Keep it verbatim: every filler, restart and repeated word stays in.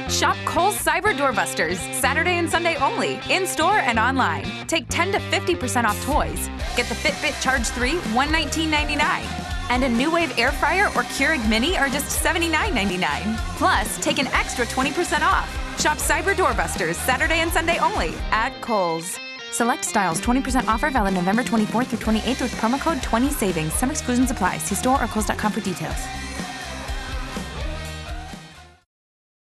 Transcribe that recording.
Shop Kohl's Cyber Doorbusters, Saturday and Sunday only, in-store and online. Take ten to fifty percent off toys. Get the Fitbit Charge three, one hundred nineteen ninety-nine. And a New Wave Air Fryer or Keurig Mini are just seventy-nine ninety-nine. Plus, take an extra twenty percent off. Shop Cyber Doorbusters, Saturday and Sunday only, at Kohl's. Select styles, twenty percent offer valid November twenty-fourth through twenty-eighth with promo code twenty savings. Some exclusions apply. See store or kohls dot com for details.